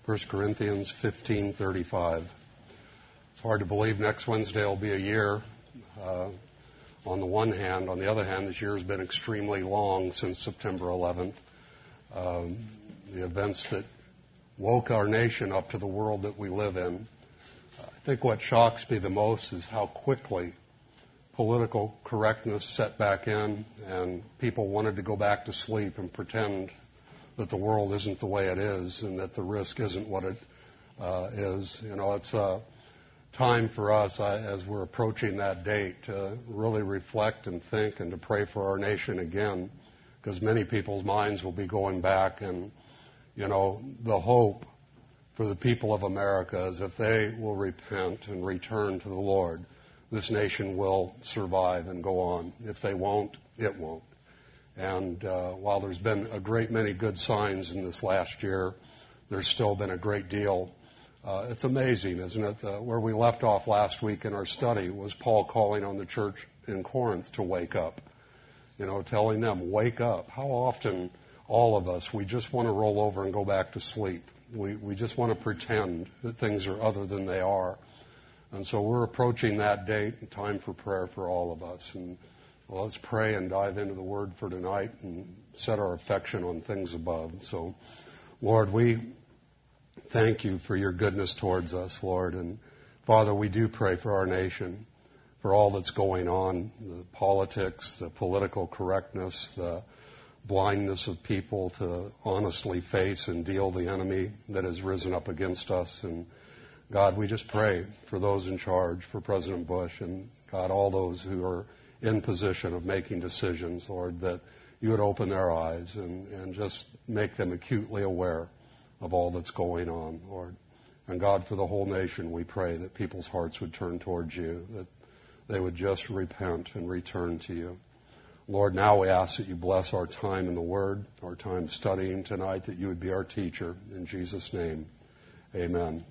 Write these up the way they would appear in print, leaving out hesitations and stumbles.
1 Corinthians 15:35. It's hard to believe next Wednesday will be a year. On the one hand, on the other hand, this year has been extremely long since September 11th. The events that woke our nation up to the world that we live in. I think what shocks me the most is how quickly political correctness set back in, and people wanted to go back to sleep and pretend that the world isn't the way it is and that the risk isn't what it is. You know, it's time for us, as we're approaching that date, to really reflect and think and to pray for our nation again, because many people's minds will be going back. And, you know, the hope for the people of America is if they will repent and return to the Lord, this nation will survive and go on. If they won't, it won't. And while there's been a great many good signs in this last year, there's still been a great deal. It's amazing, isn't it? Where we left off last week in our study was Paul calling on the church in Corinth to wake up. You know, telling them, wake up. How often, all of us, we just want to roll over and go back to sleep. We just want to pretend that things are other than they are. And so we're approaching that date, and time for prayer for all of us. And well, let's pray and dive into the Word for tonight and set our affection on things above. So, Lord, we thank you for your goodness towards us, Lord. And, Father, we do pray for our nation, for all that's going on, the politics, the political correctness, the blindness of people to honestly face and deal the enemy that has risen up against us. And, God, we just pray for those in charge, for President Bush, and, God, all those who are in position of making decisions, Lord, that you would open their eyes and just make them acutely aware of all that's going on, Lord. And God, for the whole nation, we pray that people's hearts would turn towards you, that they would just repent and return to you. Lord, now we ask that you bless our time in the Word, our time studying tonight, that you would be our teacher. In Jesus' name, amen.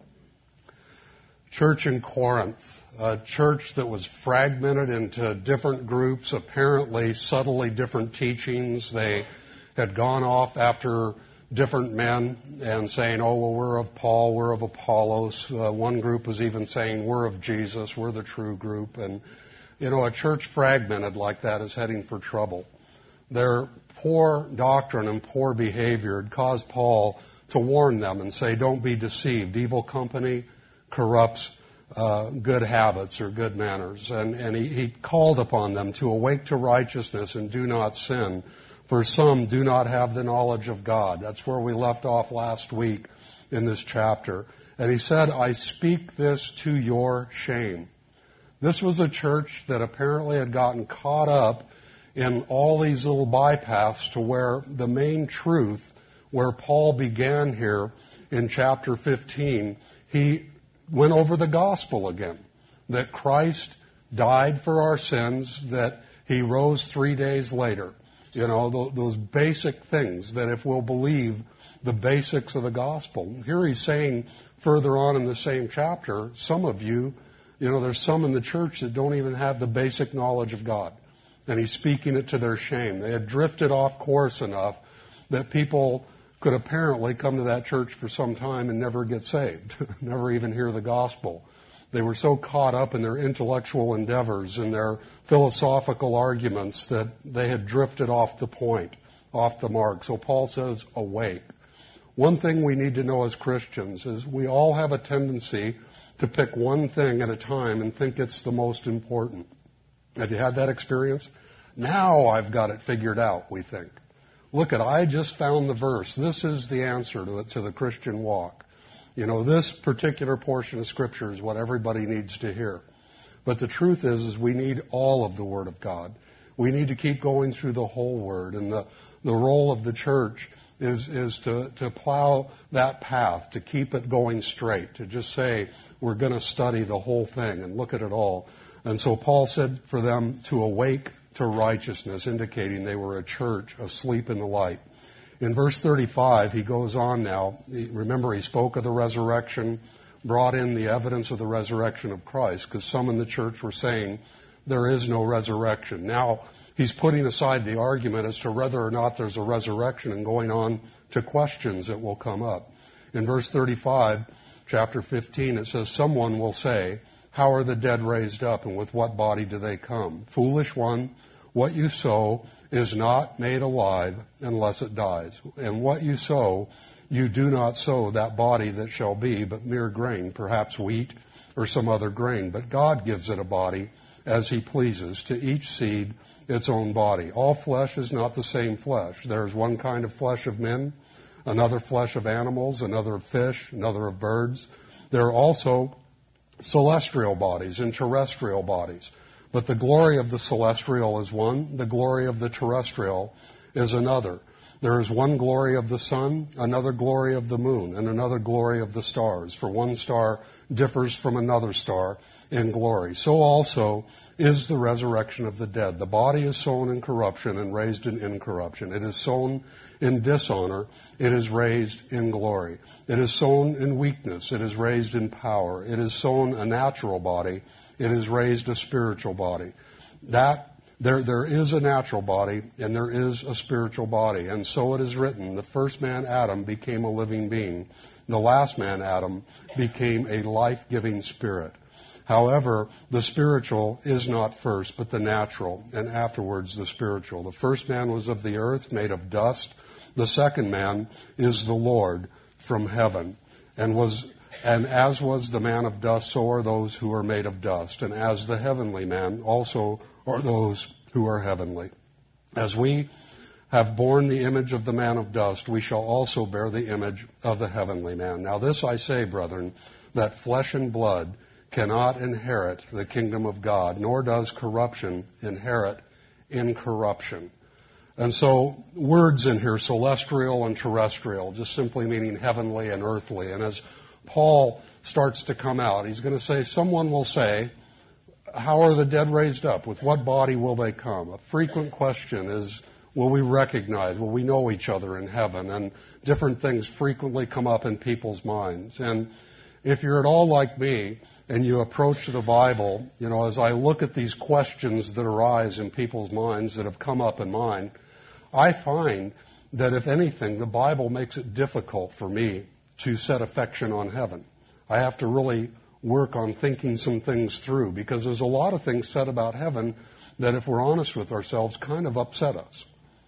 Church in Corinth, a church that was fragmented into different groups, apparently subtly different teachings. They had gone off after different men and saying, oh, well, we're of Paul, we're of Apollos. One group was even saying, we're of Jesus, we're the true group. And, you know, a church fragmented like that is heading for trouble. Their poor doctrine and poor behavior had caused Paul to warn them and say, don't be deceived. Evil company corrupts good habits or good manners. And he called upon them to awake to righteousness and do not sin, for some do not have the knowledge of God. That's where we left off last week in this chapter. And he said, I speak this to your shame. This was a church that apparently had gotten caught up in all these little bypaths to where the main truth, where Paul began here in chapter 15, he went over the gospel again, that Christ died for our sins, that he rose 3 days later. You know, those basic things that if we'll believe the basics of the gospel. Here he's saying further on in the same chapter, some of you, you know, there's some in the church that don't even have the basic knowledge of God. And he's speaking it to their shame. They had drifted off course enough that people could apparently come to that church for some time and never get saved, never even hear the gospel. They were so caught up in their intellectual endeavors and their philosophical arguments that they had drifted off the point, off the mark. So Paul says, awake. One thing we need to know as Christians is we all have a tendency to pick one thing at a time and think it's the most important. Have you had that experience? Now I've got it figured out, we think. Look I just found the verse. This is the answer to the Christian walk. You know, this particular portion of Scripture is what everybody needs to hear. But the truth is we need all of the Word of God. We need to keep going through the whole Word. And the role of the church is to plow that path, to keep it going straight, to just say we're going to study the whole thing and look at it all. And so Paul said for them to awake to righteousness, indicating they were a church asleep in the light. In verse 35, he goes on now. Remember, he spoke of the resurrection, brought in the evidence of the resurrection of Christ, because some in the church were saying there is no resurrection. Now, he's putting aside the argument as to whether or not there's a resurrection and going on to questions that will come up. In verse 35, chapter 15, it says, someone will say, how are the dead raised up, and with what body do they come? Foolish one, what you sow is not made alive unless it dies. And what you sow, you do not sow that body that shall be, but mere grain, perhaps wheat or some other grain. But God gives it a body as he pleases, to each seed its own body. All flesh is not the same flesh. There is one kind of flesh of men, another flesh of animals, another of fish, another of birds. There are also celestial bodies and terrestrial bodies. But the glory of the celestial is one, the glory of the terrestrial is another. There is one glory of the sun, another glory of the moon, and another glory of the stars. For one star differs from another star in glory. So also is the resurrection of the dead. The body is sown in corruption and raised in incorruption. It is sown in dishonor. It is raised in glory. It is sown in weakness. It is raised in power. It is sown a natural body. It is raised a spiritual body. There is a natural body and there is a spiritual body. And so it is written, the first man, Adam, became a living being. The last man, Adam, became a life-giving spirit. However, the spiritual is not first, but the natural, and afterwards the spiritual. The first man was of the earth, made of dust. The second man is the Lord from heaven. And as was the man of dust, so are those who are made of dust. And as the heavenly man, also are those who are heavenly. As we have borne the image of the man of dust, we shall also bear the image of the heavenly man. Now this I say, brethren, that flesh and blood cannot inherit the kingdom of God, nor does corruption inherit incorruption. And so words in here, celestial and terrestrial, just simply meaning heavenly and earthly. And as Paul starts to come out, he's going to say, someone will say, how are the dead raised up? With what body will they come? A frequent question is, will we recognize, will we know each other in heaven? And different things frequently come up in people's minds. And if you're at all like me and you approach the Bible, as I look at these questions that arise in people's minds that have come up in mine, I find that if anything, the Bible makes it difficult for me to set affection on heaven. I have to really work on thinking some things through, because there's a lot of things said about heaven that, if we're honest with ourselves, kind of upset us.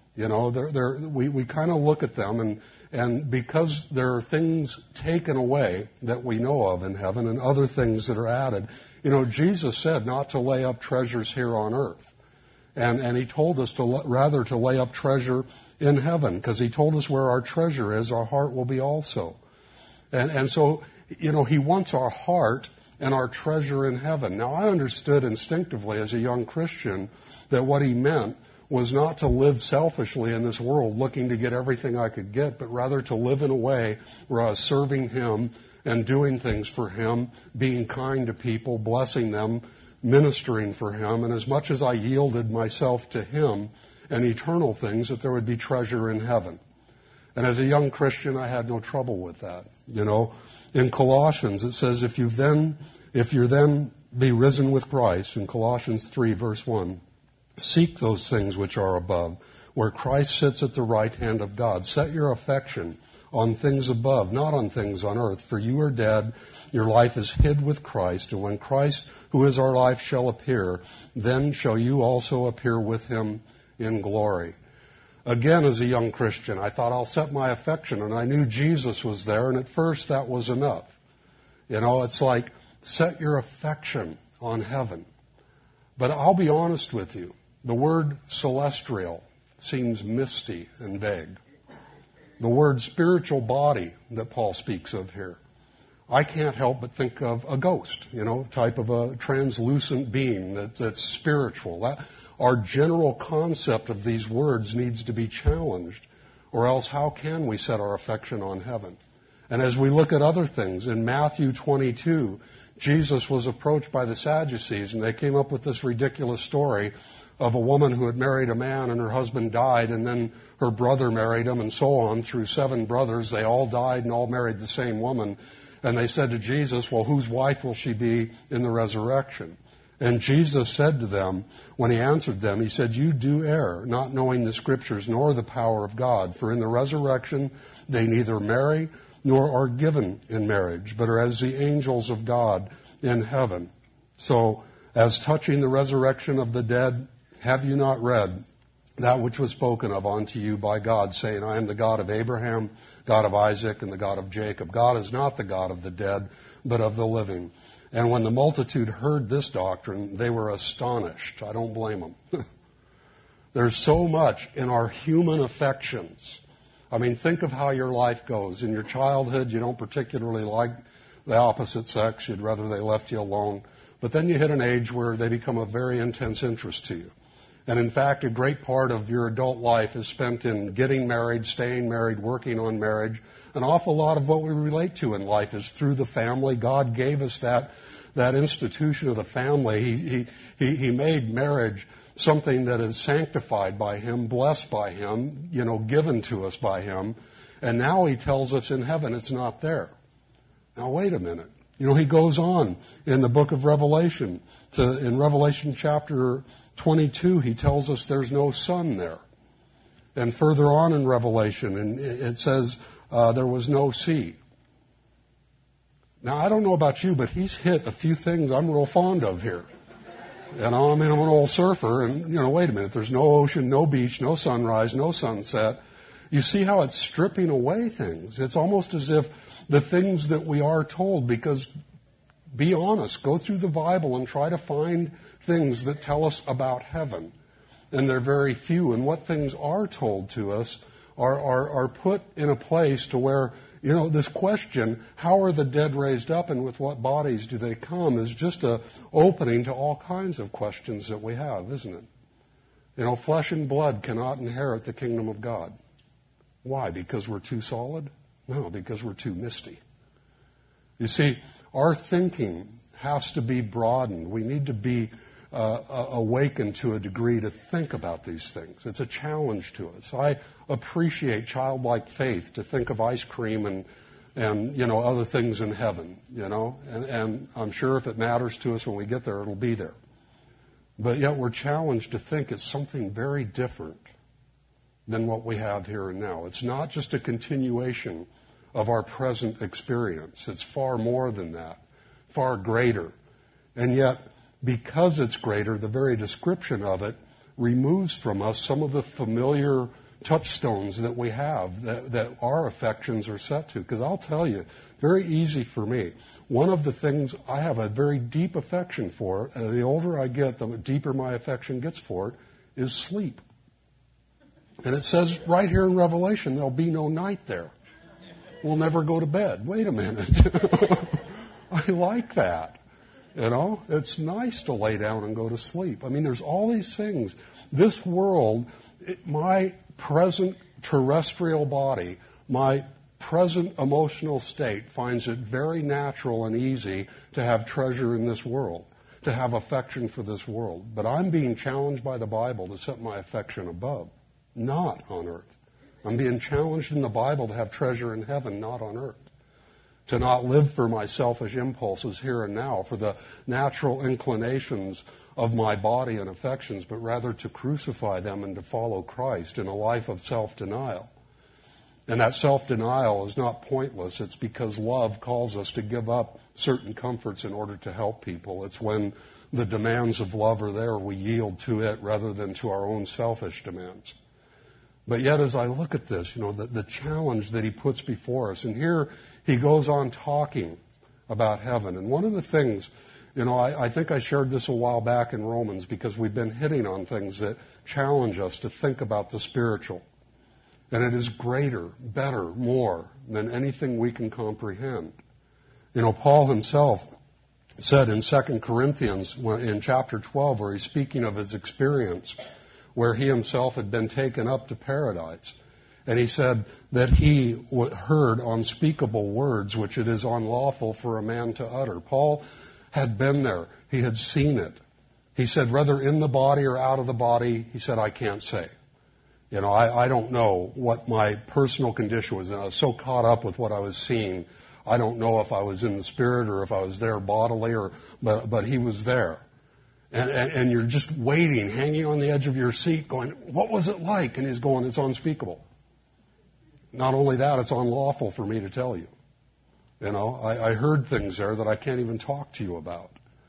We kind of look at them, and because there are things taken away that we know of in heaven and other things that are added. Jesus said not to lay up treasures here on earth. And he told us to lay up treasure in heaven, because he told us where our treasure is, our heart will be also. And so, he wants our heart and our treasure in heaven. Now, I understood instinctively as a young Christian that what he meant was not to live selfishly in this world looking to get everything I could get, but rather to live in a way where I was serving him and doing things for him, being kind to people, blessing them, ministering for him. And as much as I yielded myself to him and eternal things, that there would be treasure in heaven. And as a young Christian, I had no trouble with that. In Colossians, it says, if you then be risen with Christ, in Colossians 3, verse 1, seek those things which are above, where Christ sits at the right hand of God. Set your affection on things above, not on things on earth. For you are dead, your life is hid with Christ, and when Christ, who is our life, shall appear, then shall you also appear with him in glory. Again, as a young Christian, I thought, I'll set my affection, and I knew Jesus was there, and at first that was enough. It's like, set your affection on heaven. But I'll be honest with you, the word celestial seems misty and vague. The word spiritual body that Paul speaks of here, I can't help but think of a ghost, type of a translucent being that's spiritual. Our general concept of these words needs to be challenged, or else how can we set our affection on heaven? And as we look at other things, in Matthew 22, Jesus was approached by the Sadducees, and they came up with this ridiculous story of a woman who had married a man and her husband died, and then her brother married him, and so on through 7 brothers. They all died and all married the same woman. And they said to Jesus, well, whose wife will she be in the resurrection? And Jesus said to them, when he answered them, he said, you do err, not knowing the Scriptures nor the power of God. For in the resurrection they neither marry nor are given in marriage, but are as the angels of God in heaven. So, as touching the resurrection of the dead, have you not read that which was spoken of unto you by God, saying, I am the God of Abraham, God of Isaac, and the God of Jacob. God is not the God of the dead, but of the living. And when the multitude heard this doctrine, they were astonished. I don't blame them. There's so much in our human affections. I mean, think of how your life goes. In your childhood, you don't particularly like the opposite sex. You'd rather they left you alone. But then you hit an age where they become a very intense interest to you. And in fact, a great part of your adult life is spent in getting married, staying married, working on marriage. An awful lot of what we relate to in life is through the family. God gave us that institution of the family. He made marriage something that is sanctified by Him, blessed by Him, given to us by Him. And now He tells us in heaven it's not there. Now wait a minute. He goes on in the book of Revelation. In Revelation chapter 22, He tells us there's no sun there. And further on in Revelation, and it says there was no sea. Now, I don't know about you, but He's hit a few things I'm real fond of here. I'm an old surfer, and, wait a minute, there's no ocean, no beach, no sunrise, no sunset. You see how it's stripping away things. It's almost as if the things that we are told, because, be honest, go through the Bible and try to find things that tell us about heaven. And they're very few. And what things are told to us are put in a place to where, this question, how are the dead raised up and with what bodies do they come, is just a opening to all kinds of questions that we have, isn't it? Flesh and blood cannot inherit the kingdom of God. Why? Because we're too solid? No, because we're too misty. You see, our thinking has to be broadened. We need to be awakened to a degree to think about these things. It's a challenge to us. I appreciate childlike faith to think of ice cream and other things in heaven, and I'm sure if it matters to us when we get there, it'll be there. But yet we're challenged to think it's something very different than what we have here and now. It's not just a continuation of our present experience. It's far more than that, far greater. And yet, because it's greater, the very description of it removes from us some of the familiar touchstones that we have, that our affections are set to. Because I'll tell you, very easy for me. One of the things I have a very deep affection for, the older I get, the deeper my affection gets for it, is sleep. And it says right here in Revelation, there'll be no night there. We'll never go to bed. Wait a minute. I like that. It's nice to lay down and go to sleep. I mean, there's all these things. This world, my present terrestrial body, my present emotional state finds it very natural and easy to have treasure in this world, to have affection for this world. But I'm being challenged by the Bible to set my affection above, not on earth. I'm being challenged in the Bible to have treasure in heaven, not on earth. To not live for my selfish impulses here and now, for the natural inclinations of my body and affections, but rather to crucify them and to follow Christ in a life of self-denial. And that self-denial is not pointless. It's because love calls us to give up certain comforts in order to help people. It's when the demands of love are there, we yield to it rather than to our own selfish demands. But yet, as I look at this, the challenge that He puts before us, and here He goes on talking about heaven. And one of the things, I think I shared this a while back in Romans, because we've been hitting on things that challenge us to think about the spiritual. And it is greater, better, more than anything we can comprehend. Paul himself said in 2 Corinthians, in chapter 12, where he's speaking of his experience, where he himself had been taken up to paradise. And he said that he heard unspeakable words which it is unlawful for a man to utter. Paul had been there. He had seen it. He said, whether in the body or out of the body, he said, I can't say. I don't know what my personal condition was. And I was so caught up with what I was seeing, I don't know if I was in the spirit or if I was there bodily, but he was there. And you're just waiting, hanging on the edge of your seat, going, what was it like? And he's going, it's unspeakable. Not only that, it's unlawful for me to tell you. I heard things there that I can't even talk to you about.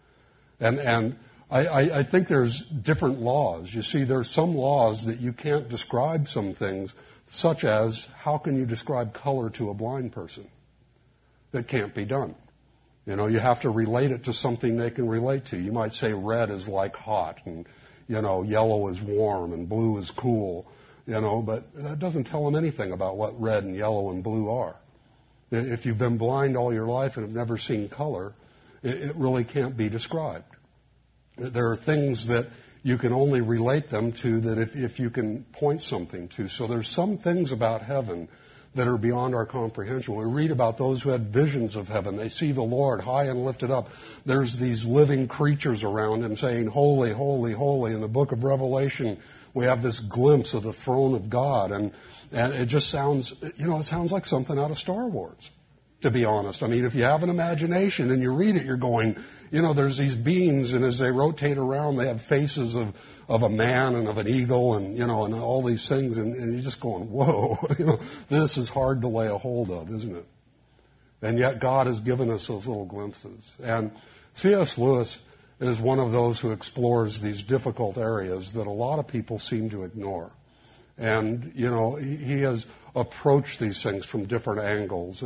And I think there's different laws. You see, there's some laws that you can't describe some things, such as how can you describe color to a blind person? That can't be done. You have to relate it to something they can relate to. You might say red is like hot, and, yellow is warm, and blue is cool, but that doesn't tell them anything about what red and yellow and blue are. If you've been blind all your life and have never seen color, it really can't be described. There are things that you can only relate them to that if you can point something to. So there's some things about heaven that are beyond our comprehension. We read about those who had visions of heaven. They see the Lord high and lifted up. There's these living creatures around him saying, holy, holy, holy. In the book of Revelation, we have this glimpse of the throne of God. And it just sounds, it sounds like something out of Star Wars, to be honest. I mean, if you have an imagination and you read it, you're going, there's these beings, and as they rotate around, they have faces of a man and of an eagle and, and all these things, and you're just going, whoa, this is hard to lay a hold of, isn't it? And yet God has given us those little glimpses. And C.S. Lewis is one of those who explores these difficult areas that a lot of people seem to ignore. And, he has approached these things from different angles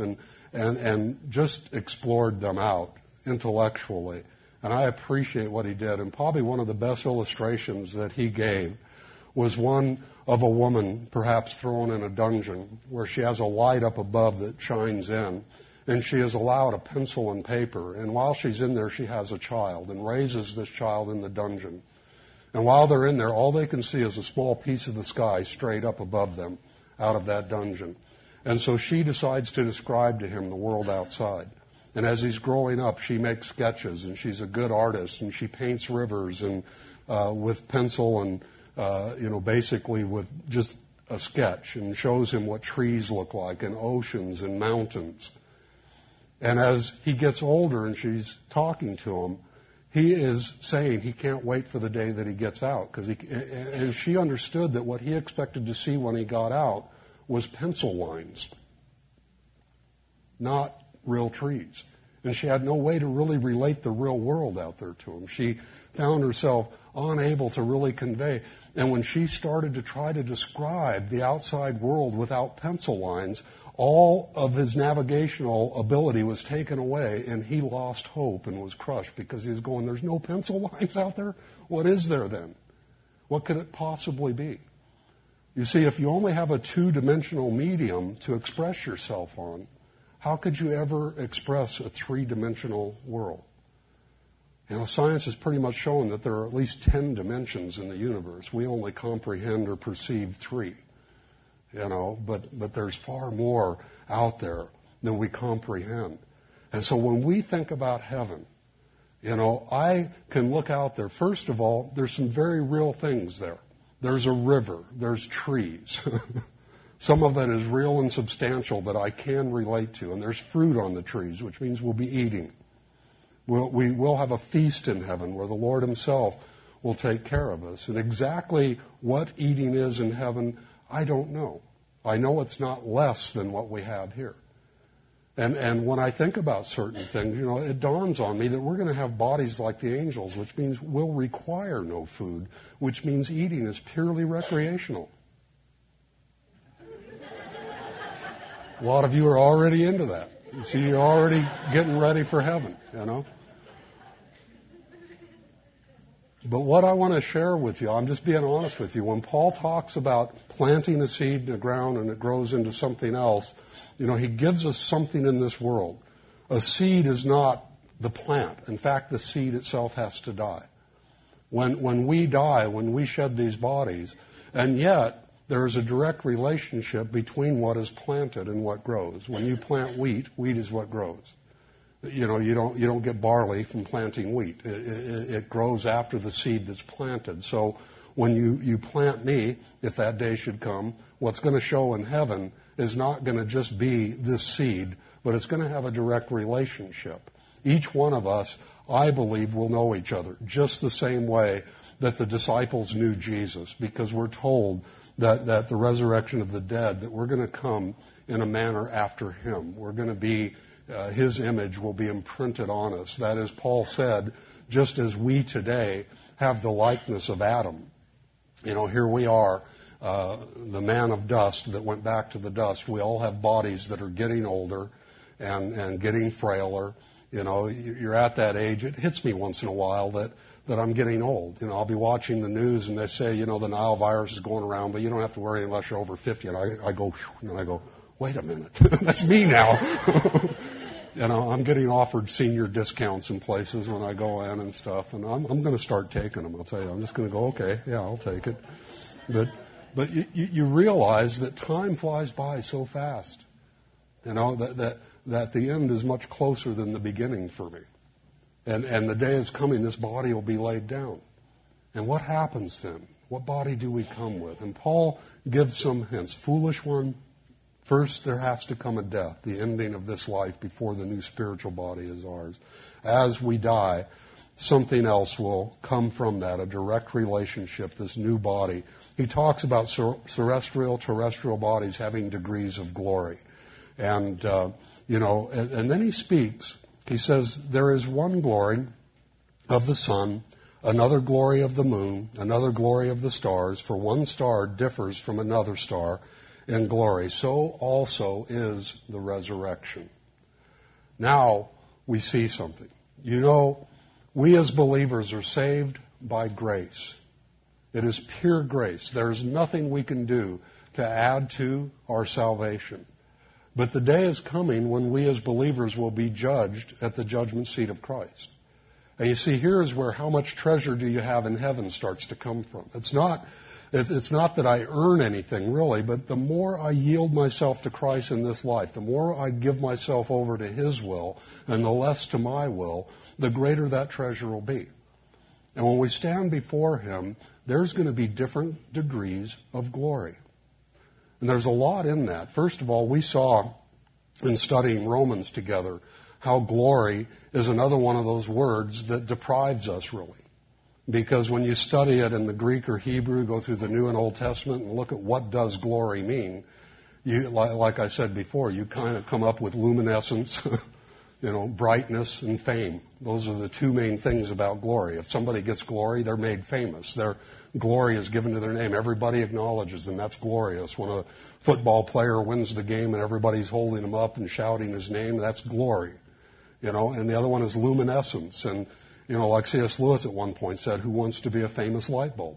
and just explored them out intellectually. And I appreciate what he did. And probably one of the best illustrations that he gave was one of a woman perhaps thrown in a dungeon where she has a light up above that shines in. And she is allowed a pencil and paper. And while she's in there, she has a child and raises this child in the dungeon. And while they're in there, all they can see is a small piece of the sky straight up above them out of that dungeon. And so she decides to describe to him the world outside. And as he's growing up, she makes sketches, and she's a good artist, and she paints rivers and with pencil and, basically with just a sketch, and shows him what trees look like and oceans and mountains. And as he gets older and she's talking to him, he is saying he can't wait for the day that he gets out, and she understood that what he expected to see when he got out was pencil lines, not real trees. And she had no way to really relate the real world out there to him. She found herself unable to really convey. And when she started to try to describe the outside world without pencil lines, all of his navigational ability was taken away, and he lost hope and was crushed because he was going, there's no pencil lines out there? What is there then? What could it possibly be? You see, if you only have a two-dimensional medium to express yourself on, how could you ever express a three-dimensional world? Science has pretty much shown that there are at least 10 dimensions in the universe. We only comprehend or perceive 3. But there's far more out there than we comprehend. And so when we think about heaven, I can look out there. First of all, there's some very real things there. There's a river. There's trees. Some of it is real and substantial that I can relate to. And there's fruit on the trees, which means we'll be eating. We will have a feast in heaven where the Lord himself will take care of us. And exactly what eating is in heaven, I don't know. I know it's not less than what we have here. And when I think about certain things, it dawns on me that we're going to have bodies like the angels, which means we'll require no food, which means eating is purely recreational. A lot of you are already into that. You see, you're already getting ready for heaven, But what I want to share with you, I'm just being honest with you, when Paul talks about planting a seed in the ground and it grows into something else, he gives us something in this world. A seed is not the plant. In fact, the seed itself has to die. When we die, when we shed these bodies, and yet there is a direct relationship between what is planted and what grows. When you plant wheat, wheat is what grows. You don't get barley from planting wheat. It grows after the seed that's planted. So when you plant me, if that day should come, what's going to show in heaven is not going to just be this seed, but it's going to have a direct relationship. Each one of us, I believe, will know each other just the same way that the disciples knew Jesus, because we're told that the resurrection of the dead, that we're going to come in a manner after him. We're going to be, his image will be imprinted on us. That is, Paul said, just as we today have the likeness of Adam. Here we are, the man of dust that went back to the dust. We all have bodies that are getting older and getting frailer. You're at that age. It hits me once in a while that I'm getting old. I'll be watching the news and they say, the Nile virus is going around, but you don't have to worry unless you're over 50. And I go, wait a minute, that's me now. I'm getting offered senior discounts in places when I go in and stuff, and I'm going to start taking them. I'll tell you, I'm just going to go, okay, yeah, I'll take it. But you realize that time flies by so fast. That the end is much closer than the beginning for me. And the day is coming, this body will be laid down. And what happens then? What body do we come with? And Paul gives some hints. Foolish one, first there has to come a death, the ending of this life before the new spiritual body is ours. As we die, something else will come from that, a direct relationship, this new body. He talks about terrestrial bodies having degrees of glory. And then he speaks. He says, there is one glory of the sun, another glory of the moon, another glory of the stars, for one star differs from another star in glory. So also is the resurrection. Now we see something. We as believers are saved by grace. It is pure grace. There is nothing we can do to add to our salvation. But the day is coming when we as believers will be judged at the judgment seat of Christ. And you see, here is where how much treasure do you have in heaven starts to come from. It's not that I earn anything, really, but the more I yield myself to Christ in this life, the more I give myself over to his will and the less to my will, the greater that treasure will be. And when we stand before him, there's going to be different degrees of glory. And there's a lot in that. First of all, we saw in studying Romans together how glory is another one of those words that deprives us, really. Because when you study it in the Greek or Hebrew, go through the New and Old Testament and look at what does glory mean, like I said before, you kind of come up with luminescence, brightness and fame. Those are the two main things about glory. If somebody gets glory, they're made famous. Their glory is given to their name. Everybody acknowledges them. That's glorious. When a football player wins the game and everybody's holding him up and shouting his name, that's glory. And the other one is luminescence. And, like C.S. Lewis at one point said, who wants to be a famous light bulb?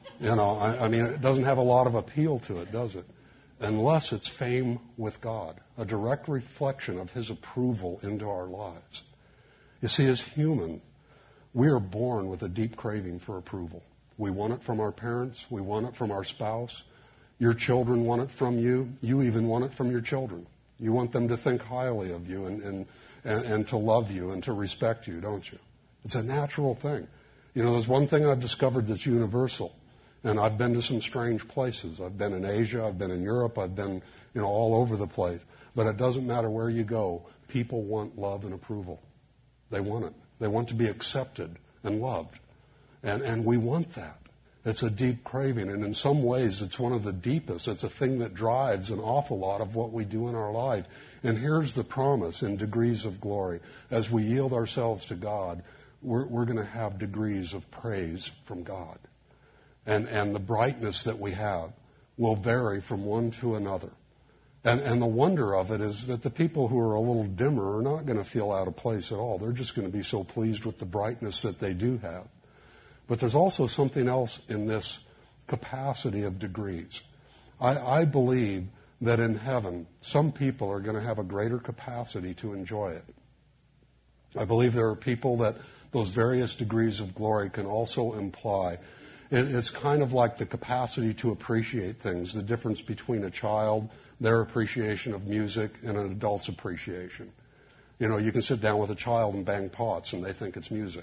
It doesn't have a lot of appeal to it, does it? Unless it's fame with God, a direct reflection of his approval into our lives. You see, as human, we are born with a deep craving for approval. We want it from our parents. We want it from our spouse. Your children want it from you. You even want it from your children. You want them to think highly of you and to love you and to respect you, don't you? It's a natural thing. There's one thing I've discovered that's universal. And I've been to some strange places. I've been in Asia. I've been in Europe. I've been, all over the place. But it doesn't matter where you go. People want love and approval. They want it. They want to be accepted and loved. And we want that. It's a deep craving. And in some ways, it's one of the deepest. It's a thing that drives an awful lot of what we do in our life. And here's the promise in degrees of glory. As we yield ourselves to God, we're going to have degrees of praise from God. And the brightness that we have will vary from one to another. And the wonder of it is that the people who are a little dimmer are not going to feel out of place at all. They're just going to be so pleased with the brightness that they do have. But there's also something else in this capacity of degrees. I believe that in heaven, some people are going to have a greater capacity to enjoy it. I believe there are people that those various degrees of glory can also imply. It's kind of like the capacity to appreciate things, the difference between a child, their appreciation of music, and an adult's appreciation. You can sit down with a child and bang pots and they think it's music,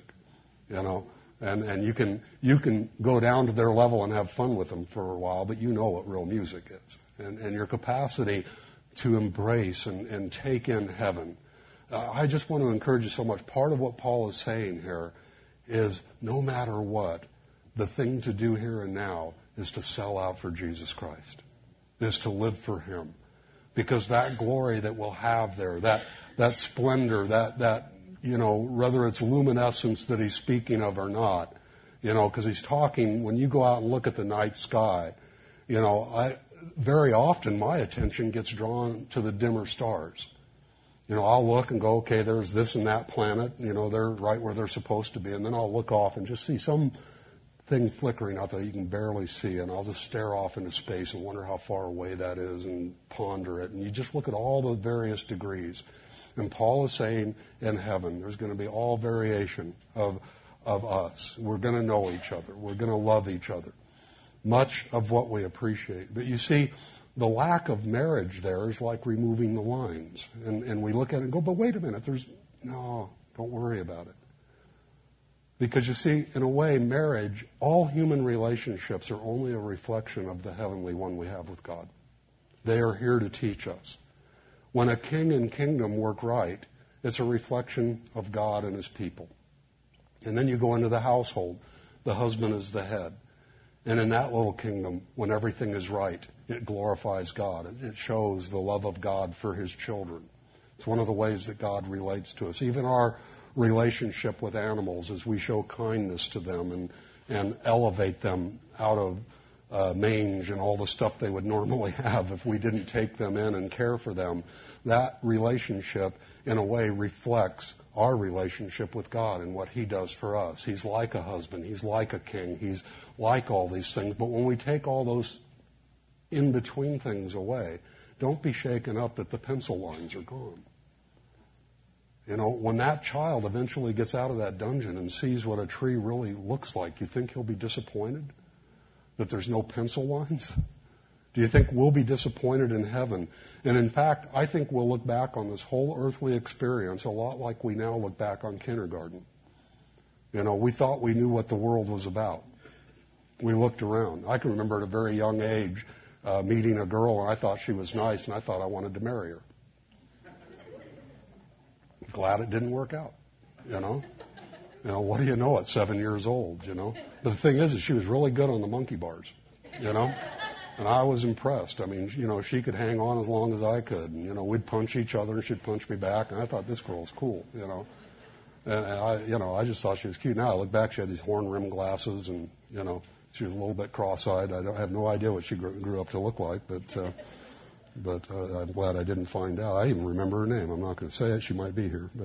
and you can go down to their level and have fun with them for a while, but you know what real music is. And your capacity to embrace and take in heaven. I just want to encourage you so much. Part of what Paul is saying here is no matter what, the thing to do here and now is to sell out for Jesus Christ, is to live for Him. Because that glory that we'll have there, that splendor, that whether it's luminescence that He's speaking of or not, because He's talking, when you go out and look at the night sky, very often my attention gets drawn to the dimmer stars. I'll look and go, okay, there's this and that planet, they're right where they're supposed to be, and then I'll look off and just see some thing flickering out there you can barely see, and I'll just stare off into space and wonder how far away that is and ponder it. And you just look at all the various degrees. And Paul is saying in heaven there's going to be all variation of us. We're going to know each other. We're going to love each other. Much of what we appreciate. But you see, the lack of marriage there is like removing the lines. And we look at it and go, but wait a minute, no, don't worry about it. Because you see, in a way, marriage, all human relationships are only a reflection of the heavenly one we have with God. They are here to teach us. When a king and kingdom work right, it's a reflection of God and His people. And then you go into the household. The husband is the head. And in that little kingdom, when everything is right, it glorifies God. It shows the love of God for His children. It's one of the ways that God relates to us. Even our relationship with animals, as we show kindness to them and elevate them out of mange and all the stuff they would normally have if we didn't take them in and care for them, that relationship, in a way, reflects our relationship with God and what He does for us. He's like a husband. He's like a king. He's like all these things. But when we take all those in-between things away, don't be shaken up that the pencil lines are gone. When that child eventually gets out of that dungeon and sees what a tree really looks like, you think he'll be disappointed that there's no pencil lines? Do you think we'll be disappointed in heaven? And in fact, I think we'll look back on this whole earthly experience a lot like we now look back on kindergarten. We thought we knew what the world was about. We looked around. I can remember at a very young age meeting a girl, and I thought she was nice, and I thought I wanted to marry her. Glad it didn't work out, what do you know at 7 years old, But the thing is she was really good on the monkey bars, and I was impressed. I mean, she could hang on as long as I could, and, we'd punch each other and she'd punch me back, and I thought this girl's cool, and I just thought she was cute. Now I look back, she had these horn-rimmed glasses, and, she was a little bit cross-eyed. I have no idea what she grew up to look like, but I'm glad I didn't find out. I even remember her name. I'm not going to say it. She might be here.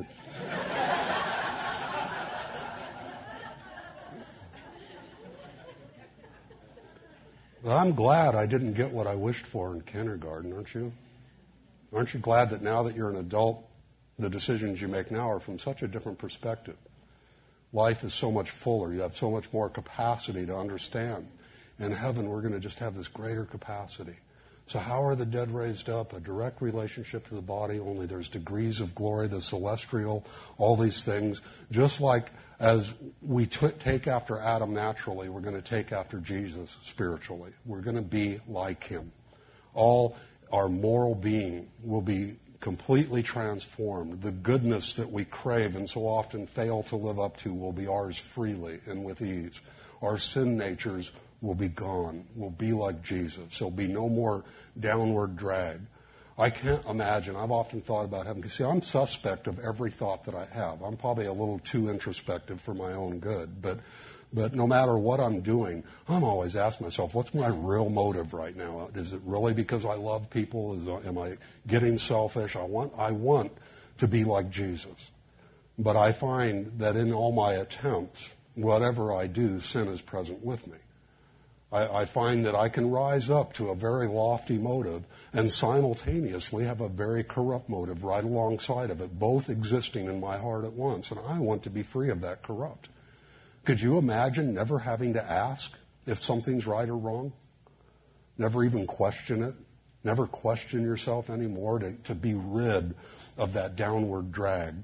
But I'm glad I didn't get what I wished for in kindergarten, aren't you? Aren't you glad that now that you're an adult, the decisions you make now are from such a different perspective? Life is so much fuller. You have so much more capacity to understand. In heaven, we're going to just have this greater capacity. So how are the dead raised up? A direct relationship to the body, only there's degrees of glory, the celestial, all these things. Just like as we take after Adam naturally, we're going to take after Jesus spiritually. We're going to be like Him. All our moral being will be completely transformed. The goodness that we crave and so often fail to live up to will be ours freely and with ease. Our sin natures will be gone. We'll be like Jesus. There'll be no more downward drag. I can't imagine. I've often thought about heaven. Because, see, I'm suspect of every thought that I have. I'm probably a little too introspective for my own good. But no matter what I'm doing, I'm always asking myself, what's my real motive right now? Is it really because I love people? Am I getting selfish? I want to be like Jesus. But I find that in all my attempts, whatever I do, sin is present with me. I find that I can rise up to a very lofty motive and simultaneously have a very corrupt motive right alongside of it, both existing in my heart at once. And I want to be free of that corrupt. Could you imagine never having to ask if something's right or wrong? Never even question it? Never question yourself anymore to be rid of that downward drag?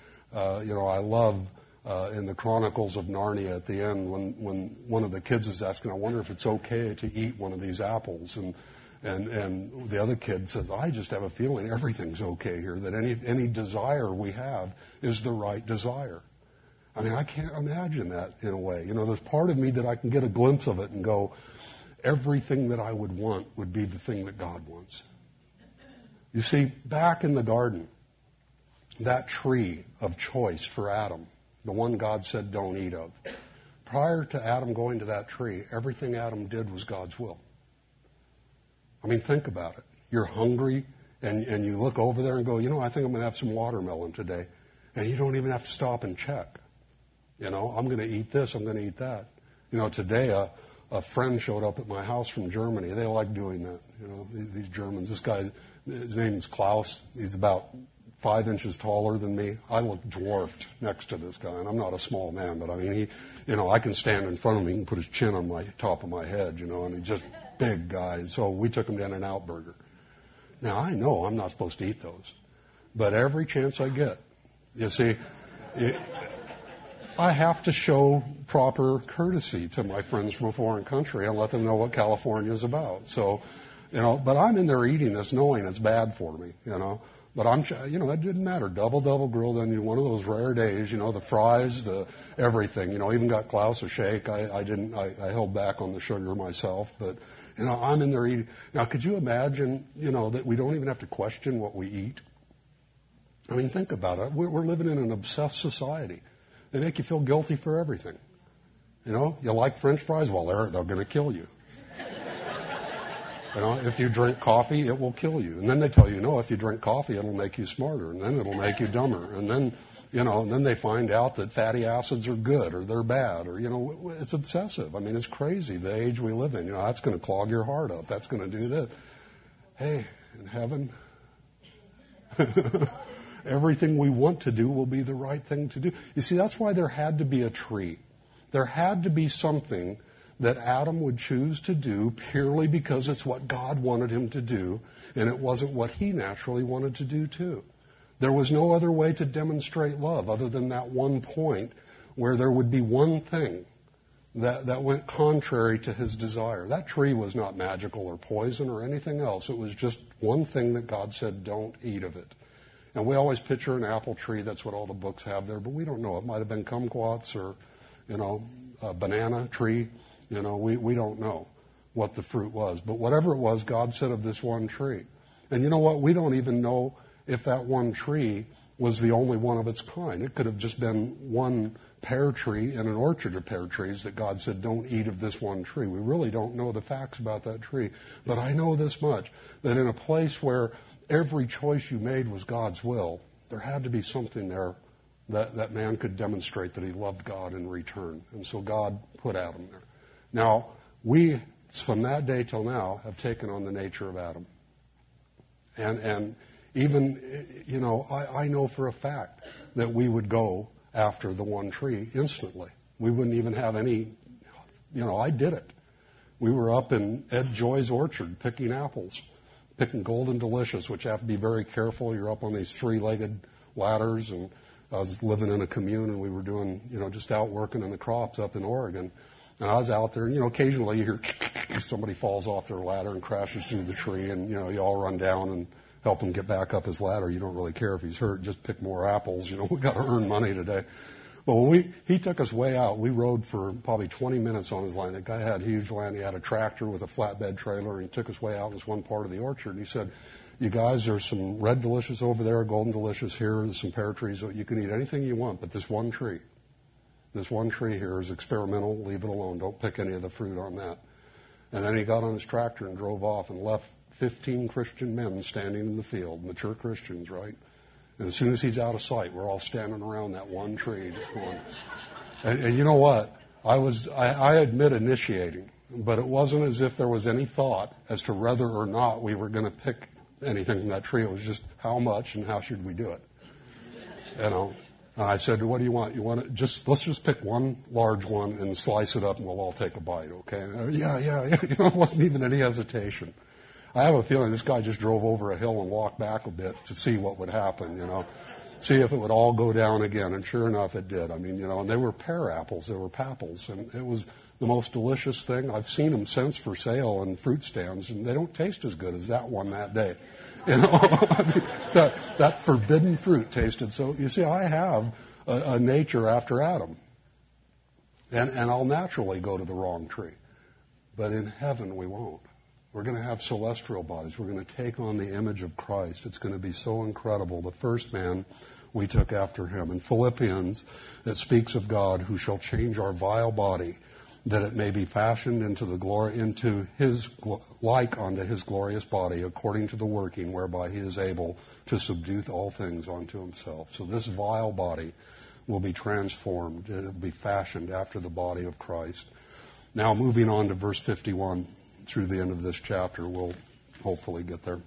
I love in the Chronicles of Narnia at the end when one of the kids is asking, I wonder if it's okay to eat one of these apples. And the other kid says, I just have a feeling everything's okay here, that any desire we have is the right desire. I mean, I can't imagine that in a way. There's part of me that I can get a glimpse of it and go, everything that I would want would be the thing that God wants. You see, back in the garden, that tree of choice for Adam, the one God said don't eat of, prior to Adam going to that tree, everything Adam did was God's will. I mean, think about it. You're hungry, and you look over there and go, I think I'm going to have some watermelon today. And you don't even have to stop and check. I'm going to eat this, I'm going to eat that. Today a friend showed up at my house from Germany. They like doing that, these Germans. This guy, his name is Klaus. He's about 5 inches taller than me. I look dwarfed next to this guy, and I'm not a small man, but I mean, I can stand in front of him. He can put his chin on my top of my head, and he's just big guy. So we took him to In-N-Out Burger. Now, I know I'm not supposed to eat those, but every chance I get, you see, I have to show proper courtesy to my friends from a foreign country and let them know what California is about. So, but I'm in there eating this knowing it's bad for me, But it didn't matter. Double grilled onion, one of those rare days, the fries, the everything, even got Klaus a shake. I held back on the sugar myself, but, I'm in there eating. Now, could you imagine, that we don't even have to question what we eat? I mean, think about it. We're living in an obsessed society. They make you feel guilty for everything. You like French fries? Well, they're going to kill you. If you drink coffee, it will kill you. And then they tell you, if you drink coffee, it'll make you smarter, and then it'll make you dumber. And then, and then they find out that fatty acids are good or they're bad, or, it's obsessive. I mean, it's crazy, the age we live in. That's going to clog your heart up. That's going to do this. Hey, in heaven, everything we want to do will be the right thing to do. You see, that's why there had to be a tree. There had to be something that Adam would choose to do purely because it's what God wanted him to do, and it wasn't what he naturally wanted to do too. There was no other way to demonstrate love other than that one point where there would be one thing that went contrary to his desire. That tree was not magical or poison or anything else. It was just one thing that God said, don't eat of it. And we always picture an apple tree. That's what all the books have there, but we don't know. It might have been kumquats or, a banana tree. We don't know what the fruit was. But whatever it was, God said of this one tree. And you know what? We don't even know if that one tree was the only one of its kind. It could have just been one pear tree in an orchard of pear trees that God said, don't eat of this one tree. We really don't know the facts about that tree. But I know this much, that in a place where every choice you made was God's will, there had to be something there that man could demonstrate that he loved God in return. And so God put Adam there. Now, we, from that day till now, have taken on the nature of Adam. And even, I know for a fact that we would go after the one tree instantly. We wouldn't even have any, I did it. We were up in Ed Joy's orchard picking apples, picking Golden Delicious, which you have to be very careful. You're up on these 3-legged ladders, and I was living in a commune, and we were doing, just out working in the crops up in Oregon. And I was out there, and, occasionally you hear somebody falls off their ladder and crashes through the tree, and, you all run down and help him get back up his ladder. You don't really care if he's hurt. Just pick more apples. We got to earn money today. But when he took us way out, we rode for probably 20 minutes on his land. That guy had huge land. He had a tractor with a flatbed trailer, and he took us way out in this one part of the orchard. And he said, you guys, there's some red delicious over there, golden delicious here, there's some pear trees. You can eat anything you want, but this one tree here is experimental. Leave it alone. Don't pick any of the fruit on that. And then he got on his tractor and drove off and left 15 Christian men standing in the field, mature Christians, right? And as soon as he's out of sight, we're all standing around that one tree just going. And you know what? I admit initiating, but it wasn't as if there was any thought as to whether or not we were going to pick anything from that tree. It was just how much and how should we do it. And I said, what do you want? Let's just pick one large one and slice it up and we'll all take a bite, okay? Yeah. It wasn't even any hesitation. I have a feeling this guy just drove over a hill and walked back a bit to see what would happen, see if it would all go down again. And sure enough, it did. I mean, and they were pear apples. They were papples. And it was the most delicious thing. I've seen them since for sale in fruit stands, and they don't taste as good as that one that day. I mean, that forbidden fruit tasted so. You see, I have a nature after Adam. And I'll naturally go to the wrong tree. But in heaven, we won't. We're going to have celestial bodies. We're going to take on the image of Christ. It's going to be so incredible. The first man, we took after him. In Philippians, it speaks of God who shall change our vile body, that it may be fashioned into his like unto his glorious body, according to the working whereby he is able to subdue all things unto himself. So this vile body will be transformed. It will be fashioned after the body of Christ. Now moving on to verse 51 through the end of this chapter, we'll hopefully get there.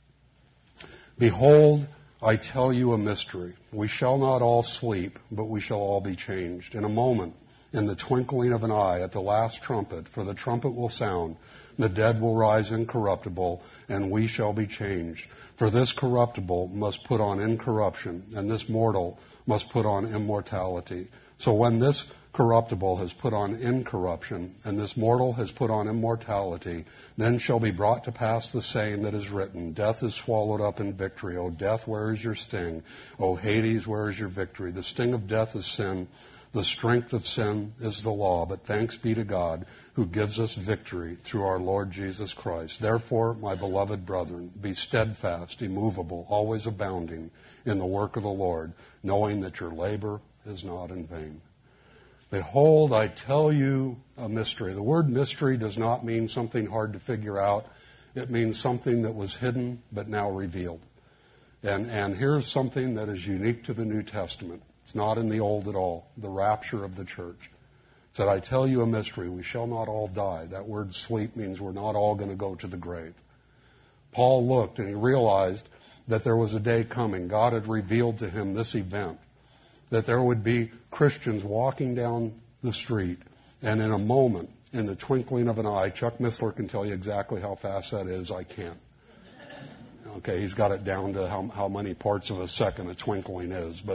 Behold, I tell you a mystery. We shall not all sleep, but we shall all be changed. In a moment, in the twinkling of an eye, at the last trumpet, for the trumpet will sound, the dead will rise incorruptible, and we shall be changed. For this corruptible must put on incorruption, and this mortal must put on immortality. So when this corruptible has put on incorruption, and this mortal has put on immortality, then shall be brought to pass the saying that is written, Death is swallowed up in victory. O death, where is your sting? O Hades, where is your victory? The sting of death is sin. The strength of sin is the law. But thanks be to God who gives us victory through our Lord Jesus Christ. Therefore, my beloved brethren, be steadfast, immovable, always abounding in the work of the Lord, knowing that your labor is not in vain. Behold, I tell you a mystery. The word mystery does not mean something hard to figure out. It means something that was hidden but now revealed. And here's something that is unique to the New Testament. It's not in the Old at all. The rapture of the church. It said, I tell you a mystery. We shall not all die. That word sleep means we're not all going to go to the grave. Paul looked and he realized that there was a day coming. God had revealed to him this event, that there would be Christians walking down the street, and in a moment, in the twinkling of an eye, Chuck Missler can tell you exactly how fast that is. I can't. Okay, he's got it down to how many parts of a second a twinkling is, but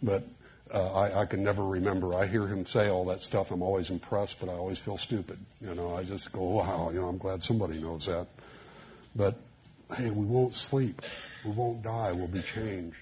I can never remember. I hear him say all that stuff. I'm always impressed, but I always feel stupid. I just go, wow, I'm glad somebody knows that. But, hey, we won't sleep. We won't die. We'll be changed.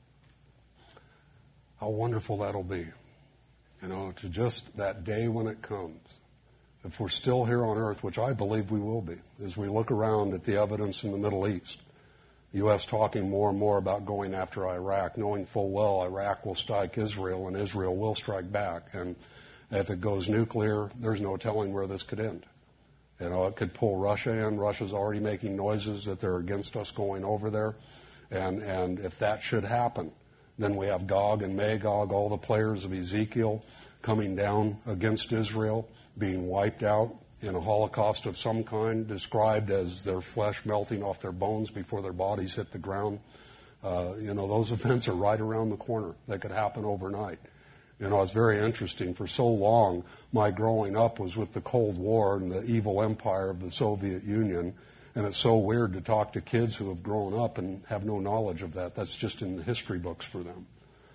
How wonderful that'll be. To just that day when it comes. If we're still here on earth, which I believe we will be, as we look around at the evidence in the Middle East, the U.S. talking more and more about going after Iraq, knowing full well Iraq will strike Israel and Israel will strike back. And if it goes nuclear, there's no telling where this could end. It could pull Russia in. Russia's already making noises that they're against us going over there. And if that should happen, then we have Gog and Magog, all the players of Ezekiel, coming down against Israel, being wiped out in a holocaust of some kind, described as their flesh melting off their bones before their bodies hit the ground. Those events are right around the corner. They could happen overnight. It's very interesting. For so long, my growing up was with the Cold War and the evil empire of the Soviet Union. And it's so weird to talk to kids who have grown up and have no knowledge of that. That's just in the history books for them.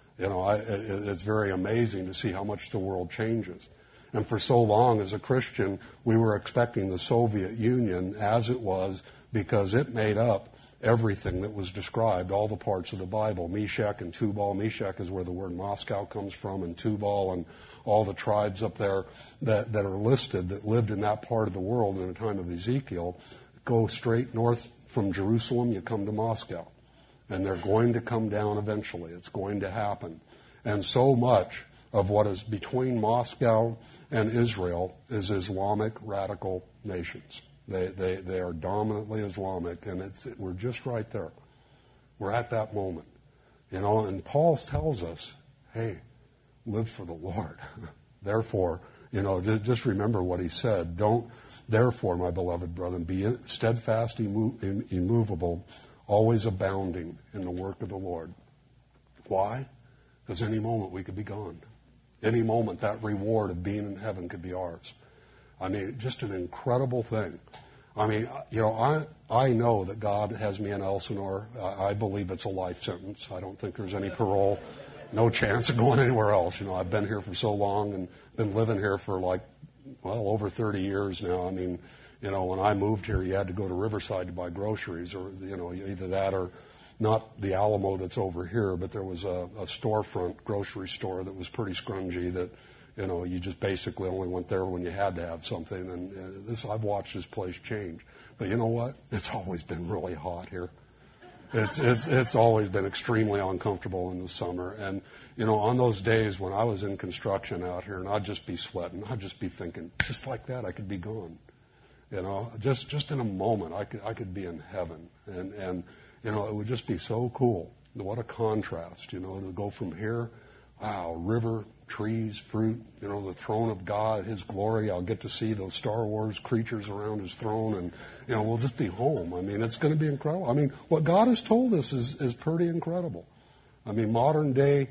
It's very amazing to see how much the world changes. And for so long as a Christian, we were expecting the Soviet Union as it was because it made up everything that was described, all the parts of the Bible. Meshach and Tubal. Meshach is where the word Moscow comes from, and Tubal and all the tribes up there that are listed that lived in that part of the world in the time of Ezekiel. Go straight north from Jerusalem, you come to Moscow. And they're going to come down eventually. It's going to happen. And so much of what is between Moscow and Israel is Islamic radical nations. They are dominantly Islamic, and we're just right there. We're at that moment. And Paul tells us, hey, live for the Lord. Therefore, just remember what he said. Therefore, my beloved brethren, be steadfast, immovable, always abounding in the work of the Lord. Why? Because any moment we could be gone. Any moment that reward of being in heaven could be ours. Just an incredible thing. I know that God has me in Elsinore. I believe it's a life sentence. I don't think there's any parole. No chance of going anywhere else. I've been here for so long and been living here for over 30 years now. When I moved here, you had to go to Riverside to buy groceries, or, either that or not the Alamo that's over here, but there was a storefront grocery store that was pretty scrungy that, You just basically only went there when you had to have something. And I've watched this place change. But you know what? It's always been really hot here. It's always been extremely uncomfortable in the summer. And, on those days when I was in construction out here and I'd just be sweating, I'd just be thinking, just like that, I could be gone. Just in a moment, I could be in heaven. And it would just be so cool. What a contrast, to go from here, wow, river, trees, fruit, the throne of God, His glory. I'll get to see those Star Wars creatures around His throne, and, we'll just be home. It's going to be incredible. What God has told us is pretty incredible. Modern day,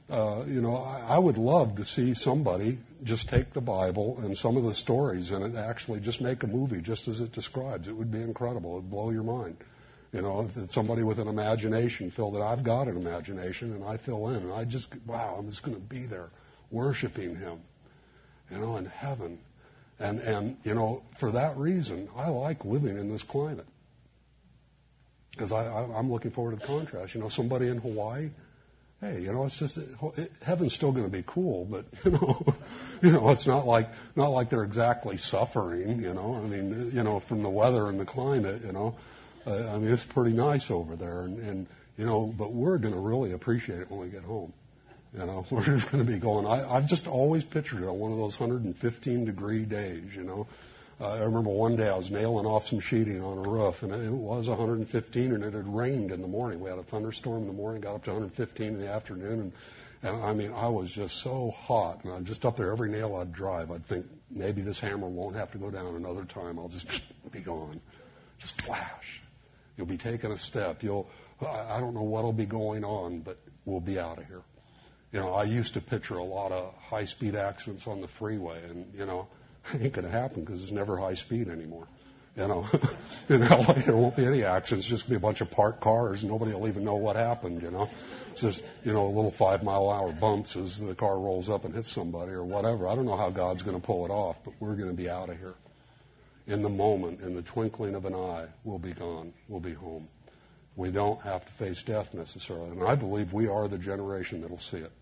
I would love to see somebody just take the Bible and some of the stories and actually just make a movie just as it describes. It would be incredible. It would blow your mind. If somebody with an imagination feel that I've got an imagination and I fill in and I'm just going to be there worshiping Him, in heaven. And for that reason, I like living in this climate. Because I'm looking forward to the contrast. Somebody in Hawaii, hey, it's just, heaven's still going to be cool, but, it's not like they're exactly suffering, from the weather and the climate, it's pretty nice over there. And but we're going to really appreciate it when we get home. We're just going to be going. I've just always pictured it on one of those 115-degree days, I remember one day I was nailing off some sheeting on a roof, and it was 115, and it had rained in the morning. We had a thunderstorm in the morning, got up to 115 in the afternoon, and I was just so hot. And I'm just up there, every nail I'd drive, I'd think, maybe this hammer won't have to go down another time. I'll just be gone. Just flash. You'll be taking a step. I don't know what'll be going on, but we'll be out of here. I used to picture a lot of high-speed accidents on the freeway, and, it ain't going to happen because there's never high speed anymore. In LA, there won't be any accidents. It's just going to be a bunch of parked cars. Nobody will even know what happened, It's just, a little 5-mile-an-hour bumps as the car rolls up and hits somebody or whatever. I don't know how God's going to pull it off, but we're going to be out of here. In the moment, in the twinkling of an eye, we'll be gone. We'll be home. We don't have to face death necessarily. And I believe we are the generation that'll see it.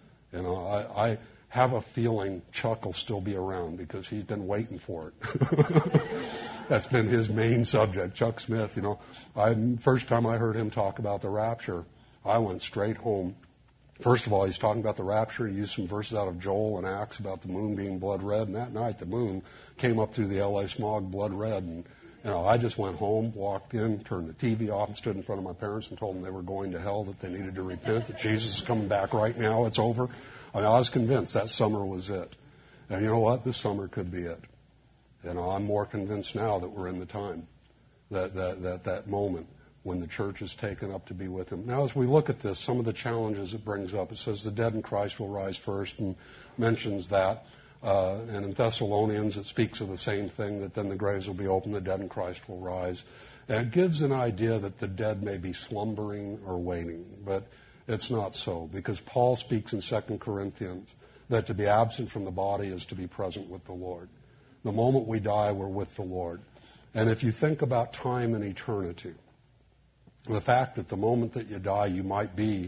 I have a feeling Chuck will still be around because he's been waiting for it. That's been his main subject, Chuck Smith. First time I heard him talk about the rapture, I went straight home. First of all, he's talking about the rapture. He used some verses out of Joel and Acts about the moon being blood red. And that night, the moon came up through the L.A. smog blood red. And, I just went home, walked in, turned the TV off, and stood in front of my parents and told them they were going to hell, that they needed to repent, that Jesus is coming back right now. It's over. I was convinced that summer was it. And you know what? This summer could be it. I'm more convinced now that we're in the time, that moment when the church is taken up to be with Him. Now, as we look at this, some of the challenges it brings up, it says the dead in Christ will rise first, and mentions that. And in Thessalonians, it speaks of the same thing, that then the graves will be opened, the dead in Christ will rise. And it gives an idea that the dead may be slumbering or waiting, but it's not so, because Paul speaks in 2 Corinthians that to be absent from the body is to be present with the Lord. The moment we die, we're with the Lord. And if you think about time and eternity, the fact that the moment that you die, you might be,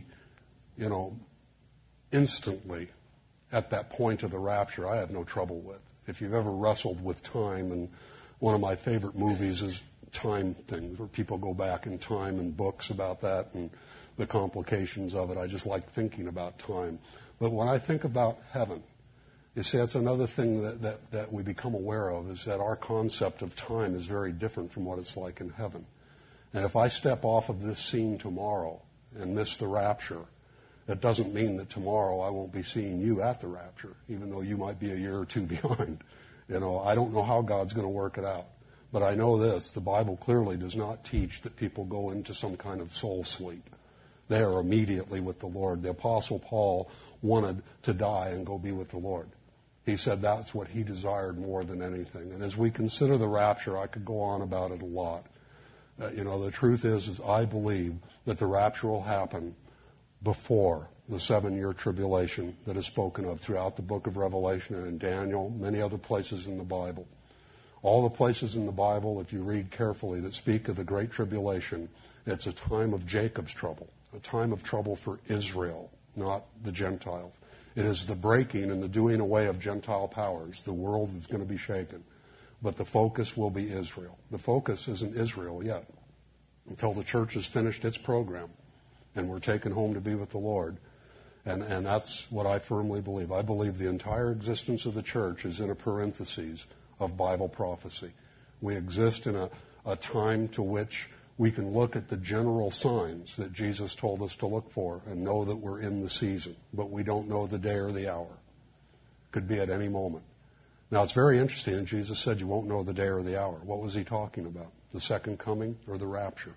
instantly at that point of the rapture, I have no trouble with. If you've ever wrestled with time, and one of my favorite movies is Time Things, where people go back in time and books about that and the complications of it. I just like thinking about time. But when I think about heaven, you see, that's another thing that we become aware of, is that our concept of time is very different from what it's like in heaven. And if I step off of this scene tomorrow and miss the rapture, that doesn't mean that tomorrow I won't be seeing you at the rapture, even though you might be a year or two behind. I don't know how God's going to work it out. But I know this, the Bible clearly does not teach that people go into some kind of soul sleep. They are immediately with the Lord. The Apostle Paul wanted to die and go be with the Lord. He said that's what he desired more than anything. And as we consider the rapture, I could go on about it a lot. The truth is I believe that the rapture will happen before the 7-year tribulation that is spoken of throughout the book of Revelation and in Daniel, many other places in the Bible. All the places in the Bible, if you read carefully, that speak of the Great Tribulation, it's a time of Jacob's trouble, a time of trouble for Israel, not the Gentiles. It is the breaking and the doing away of Gentile powers. The world is going to be shaken. But the focus will be Israel. The focus isn't Israel yet. Until the church has finished its program and we're taken home to be with the Lord. And that's what I firmly believe. I believe the entire existence of the church is in a parenthesis of Bible prophecy. We exist in a time to which we can look at the general signs that Jesus told us to look for and know that we're in the season, but we don't know the day or the hour. Could be at any moment. Now, it's very interesting that Jesus said you won't know the day or the hour. What was he talking about? The second coming or the rapture?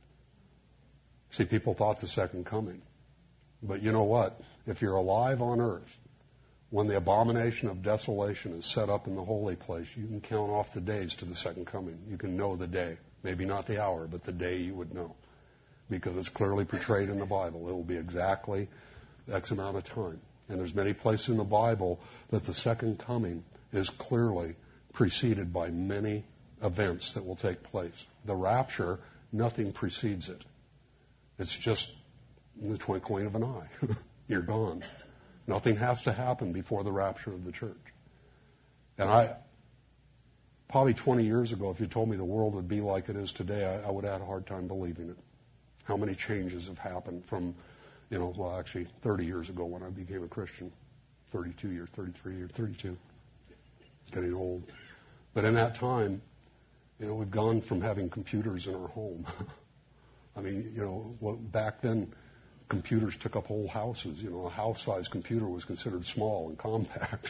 See, people thought the second coming. But you know what? If you're alive on earth, when the abomination of desolation is set up in the holy place, you can count off the days to the second coming. You can know the day. Maybe not the hour, but the day you would know. Because it's clearly portrayed in the Bible. It will be exactly X amount of time. And there's many places in the Bible that the second coming is clearly preceded by many events that will take place. The rapture, nothing precedes it. It's just in the twinkling of an eye. You're gone. Nothing has to happen before the rapture of the church. And probably 20 years ago, if you told me the world would be like it is today, I would have had a hard time believing it. How many changes have happened from, actually 30 years ago when I became a Christian. 32 years, 33 years, 32. Getting old. But in that time, we've gone from having computers in our home. I mean, back then, computers took up whole houses. A house-sized computer was considered small and compact.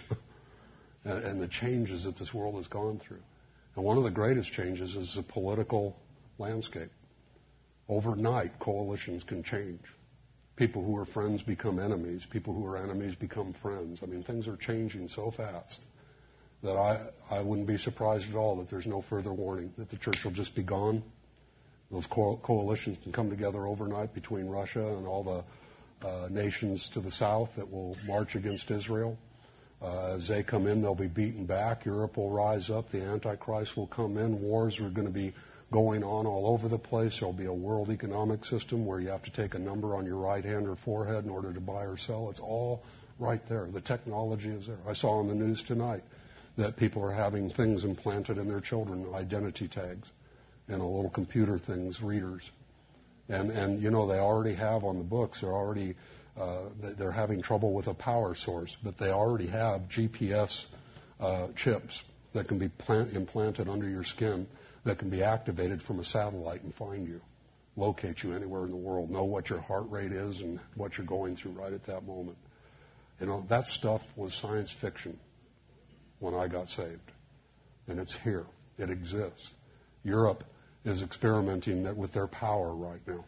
and the changes that this world has gone through. And one of the greatest changes is the political landscape. Overnight, coalitions can change. People who are friends become enemies. People who are enemies become friends. I mean, things are changing so fast that I wouldn't be surprised at all that there's no further warning, that the church will just be gone. Those coalitions can come together overnight between Russia and all the nations to the south that will march against Israel. As they come in, they'll be beaten back. Europe will rise up. The Antichrist will come in. Wars are going to be going on all over the place. There'll be a world economic system where you have to take a number on your right hand or forehead in order to buy or sell. It's all right there. The technology is there. I saw on the news tonight that people are having things implanted in their children, identity tags, and a little computer things, readers. And they already have on the books, they're having trouble with a power source, but they already have GPS chips that can be implanted under your skin that can be activated from a satellite and find you, locate you anywhere in the world, know what your heart rate is and what you're going through right at that moment. That stuff was science fiction when I got saved. And it's here. It exists. Europe is experimenting with their power right now.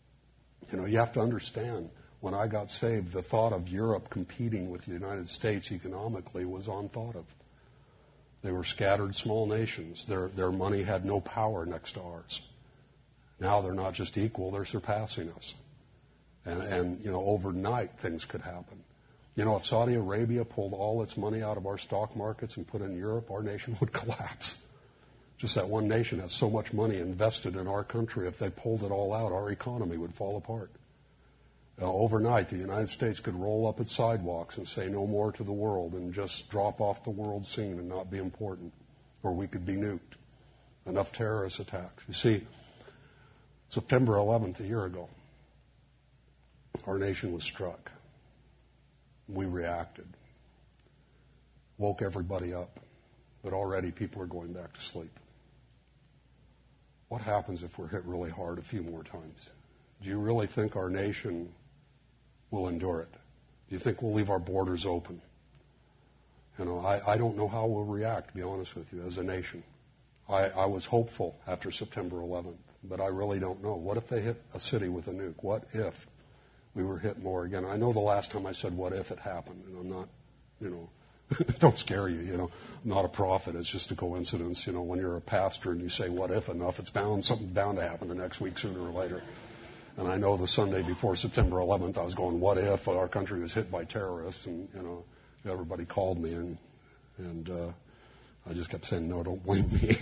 You have to understand, when I got saved, the thought of Europe competing with the United States economically was unthought of. They were scattered small nations. Their money had no power next to ours. Now they're not just equal, they're surpassing us. And overnight things could happen. If Saudi Arabia pulled all its money out of our stock markets and put it in Europe, our nation would collapse. Just that one nation has so much money invested in our country. If they pulled it all out, our economy would fall apart. Overnight, the United States could roll up its sidewalks and say no more to the world and just drop off the world scene and not be important. Or we could be nuked. Enough terrorist attacks. You see, September 11th, a year ago, our nation was struck. We reacted. Woke everybody up. But already people are going back to sleep. What happens if we're hit really hard a few more times? Do you really think our nation will endure it? Do you think we'll leave our borders open? I don't know how we'll react, to be honest with you, as a nation. I was hopeful after September 11th, but I really don't know. What if they hit a city with a nuke? What if we were hit more again? I know the last time I said what if it happened, and I'm not, don't scare you, I'm not a prophet. It's just a coincidence, when you're a pastor and you say what if enough, something's bound to happen the next week sooner or later. And I know the Sunday before September 11th, I was going, what if our country was hit by terrorists? And, everybody called me and I just kept saying, no, don't blame me.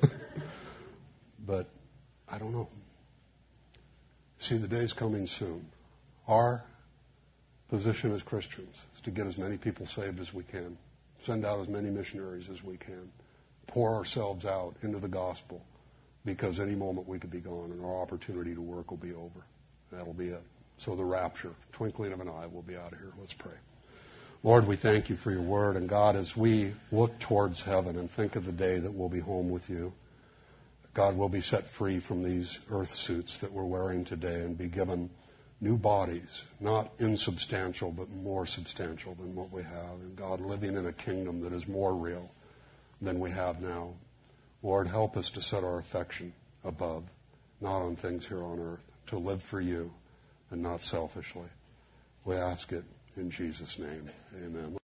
But I don't know. See, the day's coming soon. Our position as Christians is to get as many people saved as we can, send out as many missionaries as we can, pour ourselves out into the gospel, because any moment we could be gone and our opportunity to work will be over. That'll be it. So the rapture, twinkling of an eye, we'll be out of here. Let's pray. Lord, we thank you for your word. And God, as we look towards heaven and think of the day that we'll be home with you, God, we'll be set free from these earth suits that we're wearing today and be given new bodies, not insubstantial, but more substantial than what we have. And God, living in a kingdom that is more real than we have now. Lord, help us to set our affection above, not on things here on earth, to live for you and not selfishly. We ask it in Jesus' name. Amen.